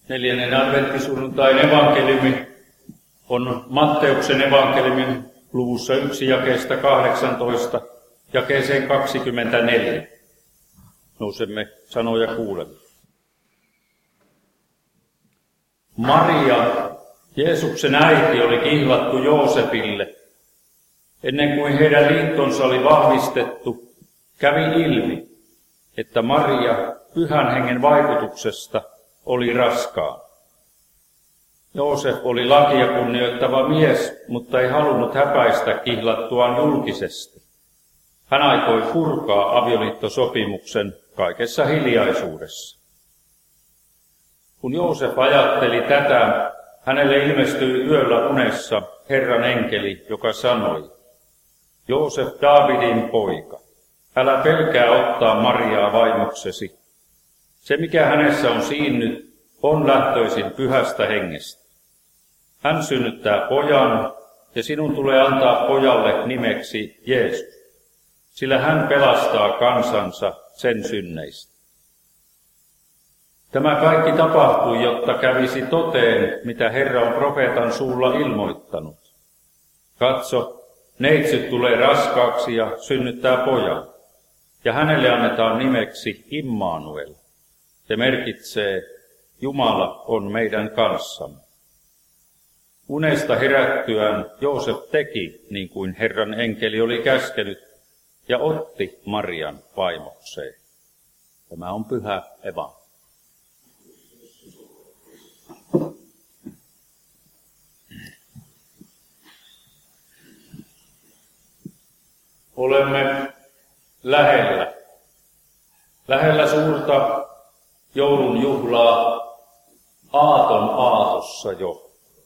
Neljännen adventtisunnuntain evankeliumi on Matteuksen evankeliumin luvussa 1 jakeesta 18 jakeeseen 24. Nousemme sanoja kuulemaan. Maria, Jeesuksen äiti, oli kihlattu Joosefille. Ennen kuin heidän liittonsa oli vahvistettu, kävi ilmi, että Maria Pyhän Hengen vaikutuksesta oli raskaan. Joosef oli lakia kunnioittava mies, mutta ei halunnut häpäistä kihlattuaan julkisesti. Hän aikoi purkaa avioliittosopimuksen kaikessa hiljaisuudessa. Kun Joosef ajatteli tätä, hänelle ilmestyi yöllä unessa Herran enkeli, joka sanoi: Joosef, Daavidin poika, älä pelkää ottaa Mariaa vaimoksesi. Se, mikä hänessä on siinnyt, on lähtöisin Pyhästä Hengestä. Hän synnyttää pojan, ja sinun tulee antaa pojalle nimeksi Jeesus, sillä hän pelastaa kansansa sen synneistä. Tämä kaikki tapahtui, jotta kävisi toteen, mitä Herra on profeetan suulla ilmoittanut. Katso, neitsyt tulee raskaaksi ja synnyttää pojan, ja hänelle annetaan nimeksi Immanuel. Se merkitsee, Jumala on meidän kanssamme. Unesta herättyään Joosef teki niin kuin Herran enkeli oli käskenyt ja otti Marian vaimokseen. Tämä on pyhä evankeliumi. Olemme lähellä suurta joulun juhlaa, aaton aatossa jo.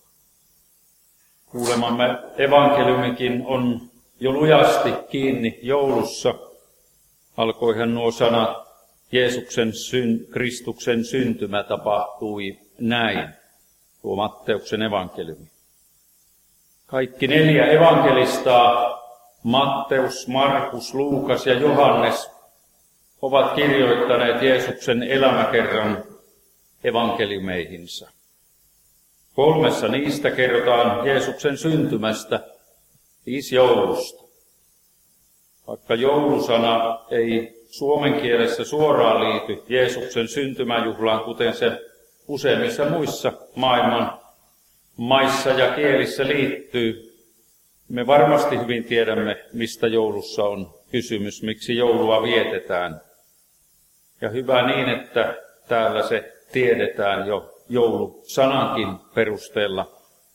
Kuulemamme evankeliumikin on jo lujasti kiinni joulussa. Alkoihan nuo sanat, Kristuksen syntymä tapahtui näin, tuo Matteuksen evankeliumi. Kaikki 4 evankelistaa, Matteus, Markus, Luukas ja Johannes, ovat kirjoittaneet Jeesuksen elämäkerran evankeliumeihinsa. 3 niistä kerrotaan Jeesuksen syntymästä, siis joulusta. Vaikka joulusana ei suomen kielessä suoraan liity Jeesuksen syntymäjuhlaan, kuten se useimmissa muissa maailman maissa ja kielissä liittyy, me varmasti hyvin tiedämme, mistä joulussa on kysymys, miksi joulua vietetään. Ja hyvä niin, että täällä se tiedetään jo joulusanankin perusteella,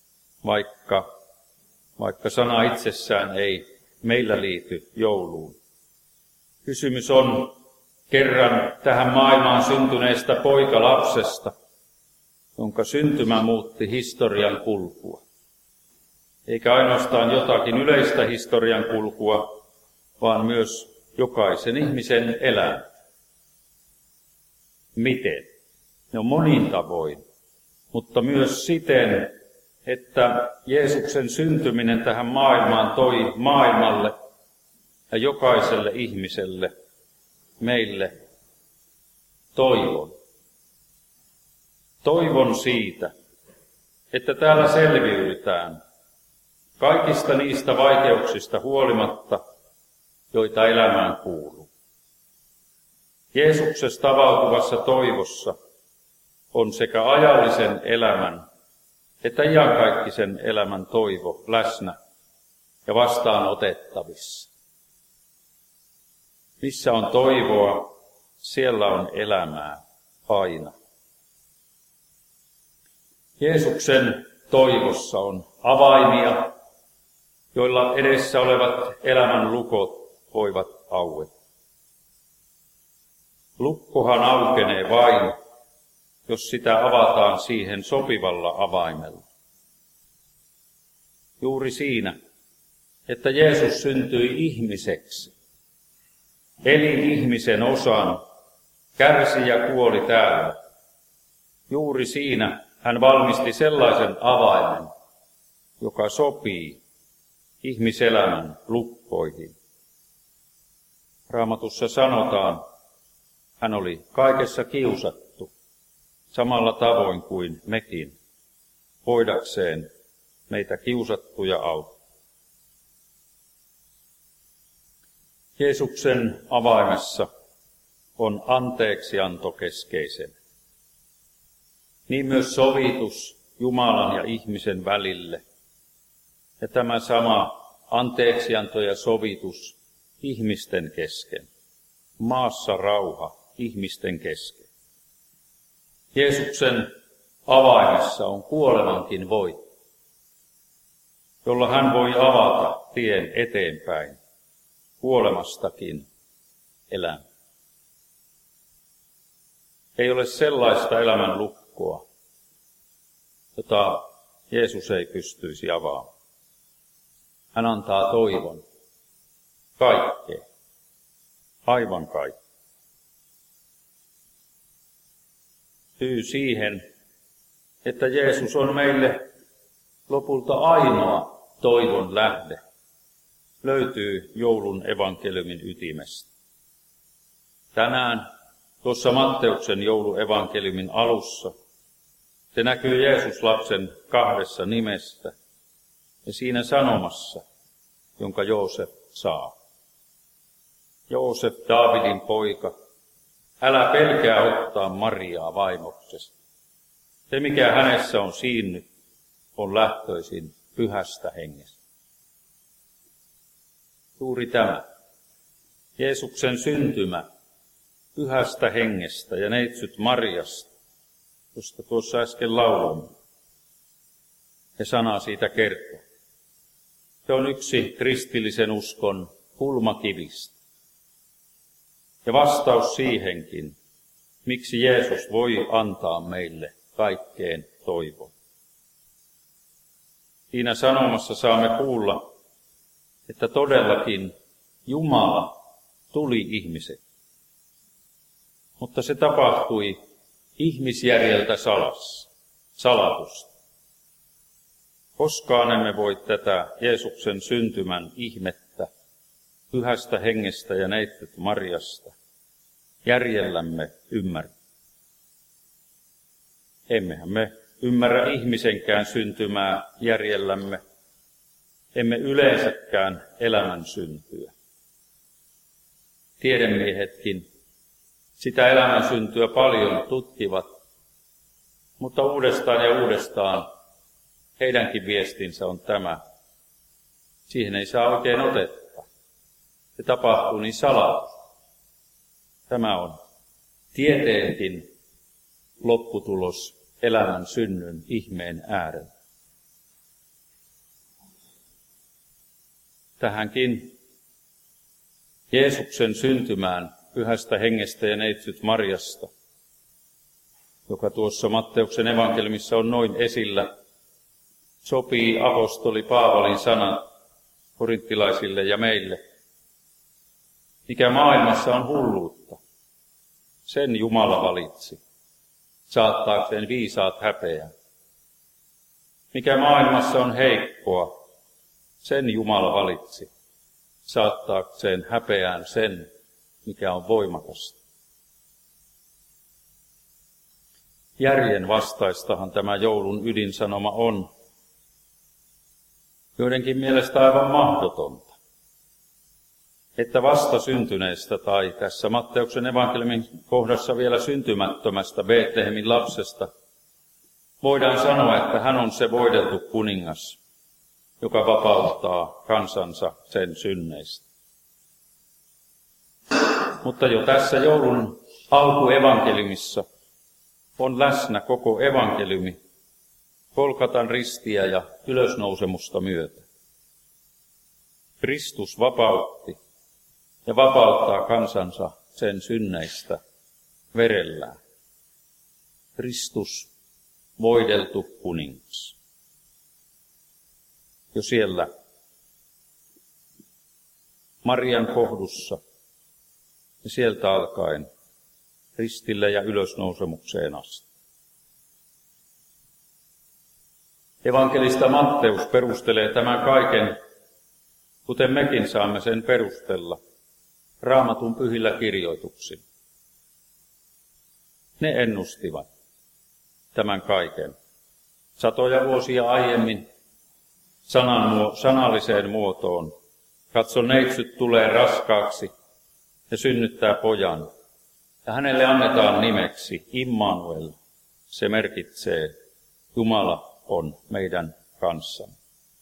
vaikka sana itsessään ei meillä liity jouluun. Kysymys on kerran tähän maailmaan syntyneestä poikalapsesta, jonka syntymä muutti historian kulkua. Eikä ainoastaan jotakin yleistä historian kulkua, vaan myös jokaisen ihmisen elämä. Miten? No monin tavoin, mutta myös siten, että Jeesuksen syntyminen tähän maailmaan toi maailmalle ja jokaiselle ihmiselle, meille, toivon. Toivon siitä, että täällä selviydytään kaikista niistä vaikeuksista huolimatta, joita elämään kuuluu. Jeesuksesta avautuvassa toivossa on sekä ajallisen elämän että iankaikkisen elämän toivo läsnä ja vastaanotettavissa. Missä on toivoa, siellä on elämää aina. Jeesuksen toivossa on avaimia, joilla edessä olevat elämän lukot voivat aueta. Lukkohan aukenee vain, jos sitä avataan siihen sopivalla avaimella. Juuri siinä, että Jeesus syntyi ihmiseksi, eli ihmisen osan, kärsi ja kuoli täällä. Juuri siinä hän valmisti sellaisen avaimen, joka sopii ihmiselämän lukkoihin. Raamatussa sanotaan, hän oli kaikessa kiusattu, samalla tavoin kuin mekin, voidakseen meitä kiusattuja auttaa. Jeesuksen avaimessa on anteeksianto keskeisen. Niin myös sovitus Jumalan ja ihmisen välille. Ja tämä sama anteeksianto ja sovitus ihmisten kesken. Maassa rauha ihmisten kesken. Jeesuksen avaimessa on kuolemankin voitto, jolla hän voi avata tien eteenpäin kuolemastakin elämään. Ei ole sellaista elämän lukkoa, jota Jeesus ei pystyisi avaamaan. Hän antaa toivon kaikkeen, aivan kaikkeen. Syy siihen, että Jeesus on meille lopulta ainoa toivon lähde, löytyy joulun evankeliumin ytimestä. Tänään tuossa Matteuksen jouluevankeliumin alussa se näkyy Jeesus-lapsen 2 nimestä ja siinä sanomassa, jonka Joosef saa. Joosef, Daavidin poika, älä pelkää ottaa Mariaa vaimoksesi. Se, mikä hänessä on siinnyt, on lähtöisin Pyhästä Hengestä. Juuri tämä, Jeesuksen syntymä Pyhästä Hengestä ja neitsyt Mariasta, josta tuossa äsken lauloimme, ja sana siitä kertoo. Se on yksi kristillisen uskon kulmakivistä. Ja vastaus siihenkin, miksi Jeesus voi antaa meille kaikkeen toivon. Siinä sanomassa saamme kuulla, että todellakin Jumala tuli ihmiseksi. Mutta se tapahtui ihmisjärjeltä salatusta. Koskaan emme voi tätä Jeesuksen syntymän ihmettä, Pyhästä Hengestä ja neitsyt Mariasta järjellämme ymmärtää. Emmehän me ymmärrä ihmisenkään syntymää järjellämme, emme yleensäkään elämän syntyä. Tiedemiehetkin sitä elämän syntyä paljon tutkivat, mutta uudestaan ja uudestaan heidänkin viestinsä on tämä. Siihen ei saa oikein otetta. Se tapahtuu niin salatusti. Tämä on tieteenkin lopputulos elämän synnyn ihmeen äärellä. Tähänkin Jeesuksen syntymään Pyhästä Hengestä ja neitsyt Mariasta, joka tuossa Matteuksen evankeliumissa on noin esillä, sopii apostoli Paavalin sanat korinttilaisille ja meille. Mikä maailmassa on hulluutta, sen Jumala valitsi, saattaakseen viisaat häpeään. Mikä maailmassa on heikkoa, sen Jumala valitsi, saattaakseen häpeään sen, mikä on voimakasta. Järjen vastaistahan tämä joulun ydinsanoma on, joidenkin mielestä aivan mahdotonta, että vasta syntyneestä tai tässä Matteuksen evankeliumin kohdassa vielä syntymättömästä Betlehemin lapsesta voidaan sanoa, että hän on se voideltu kuningas, joka vapauttaa kansansa sen synneistä. Mutta jo tässä joulun alkuevankeliumissa on läsnä koko evankeliumi Golgatan ristiä ja ylösnousemusta myötä. Kristus vapautti ja vapauttaa kansansa sen synneistä verellään. Kristus, voideltu kuningas. Jo siellä Marian kohdussa ja sieltä alkaen ristille ja ylösnousemukseen asti. Evankelista Matteus perustelee tämän kaiken, kuten mekin saamme sen perustella, Raamatun pyhillä kirjoituksilla. Ne ennustivat, tämän kaiken. Satoja vuosia aiemmin sanalliseen muotoon. Katso, neitsyt tulee raskaaksi ja synnyttää pojan. Ja hänelle annetaan nimeksi Immanuel. Se merkitsee, Jumala on meidän kanssamme.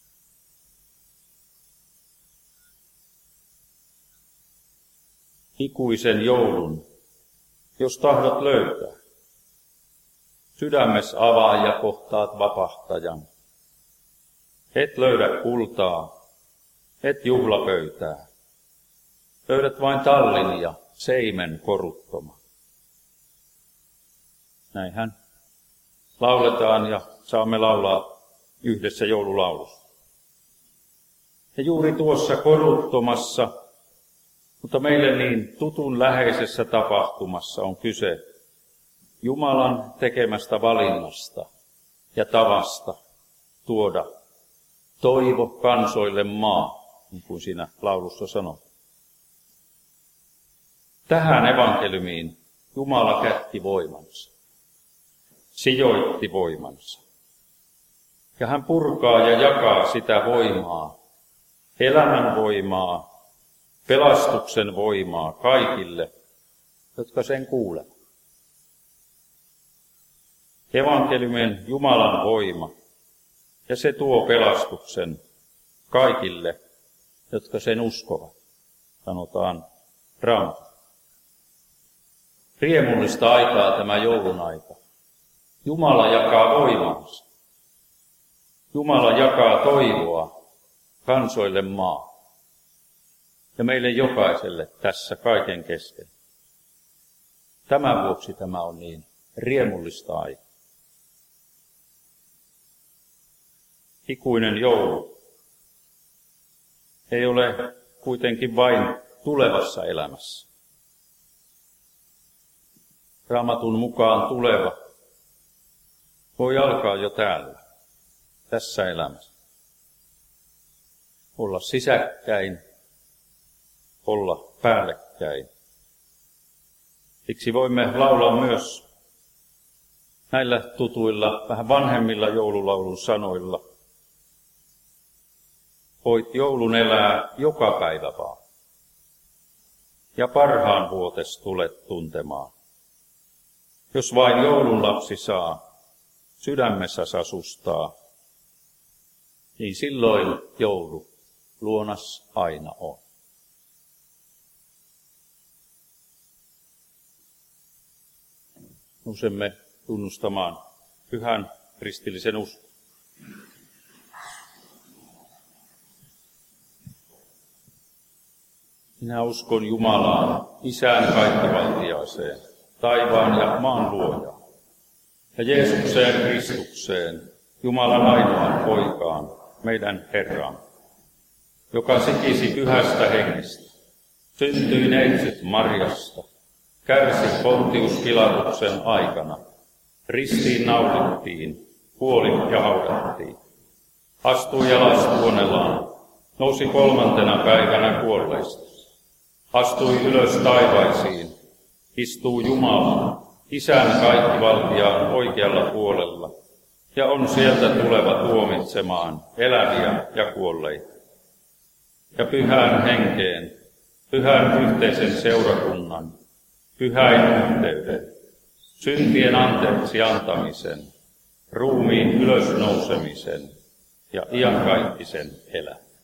Ikuisen joulun, jos tahdot löytää. Sydämessä avaa ja kohtaat vapahtajan. Et löydä kultaa, et juhlapöytää. Löydät vain tallin ja seimen koruttoma. Näinhän lauletaan ja saamme laulaa yhdessä joululaulussa. Ja juuri tuossa koruttomassa, mutta meille niin tutun läheisessä tapahtumassa on kyse Jumalan tekemästä valinnasta ja tavasta tuoda toivo kansoille maa, niin kuin siinä laulussa sanoo. Tähän evankeliumiin Jumala kätti voimansa, sijoitti voimansa. Ja hän purkaa ja jakaa sitä voimaa, elämän voimaa, pelastuksen voimaa kaikille, jotka sen kuulevat. Evankeliumin Jumalan voima, ja se tuo pelastuksen kaikille, jotka sen uskovat, sanotaan Raamatussa. Riemullista aikaa tämä joulun aika. Jumala jakaa voimansa. Jumala jakaa toivoa kansoille maa. Ja meille jokaiselle tässä kaiken kesken. Tämän vuoksi tämä on niin riemullista aikaa. Ikuinen joulu ei ole kuitenkin vain tulevassa elämässä. Raamatun mukaan tuleva voi alkaa jo täällä, tässä elämässä. Olla sisäkkäin, olla päällekkäin. Siksi voimme laulaa myös näillä tutuilla, vähän vanhemmilla joululaulun sanoilla. Voit joulun elää joka päivä vaan, ja parhaan vuotes tulet tuntemaan. Jos vain joulun lapsi saa, sydämessä asustaa, niin silloin joulu luonas aina on. Nousemme tunnustamaan pyhän kristillisen uskon. Minä uskon Jumalaan, Isään kaikkivaltiaaseen, taivaan ja maan luojaan, ja Jeesukseen Kristukseen, Jumalan ainoaan poikaan, meidän Herraan, joka sikisi pyhästä hengestä, syntyi neitsyt Marjasta, kärsi Pontius Pilatuksen aikana, ristiin naulittiin, kuoli ja haudattiin, astui alas kuonelaan, nousi 3. päivänä kuolleista, astui ylös taivaisiin, istuu Jumalan, Isän kaikkivaltiaan oikealla puolella, ja on sieltä tuleva tuomitsemaan eläviä ja kuolleita. Ja pyhään henkeen, pyhän yhteisen seurakunnan, pyhäin yhteyden, syntien anteeksi antamisen, ruumiin ylösnousemisen ja iankaikkisen elämän.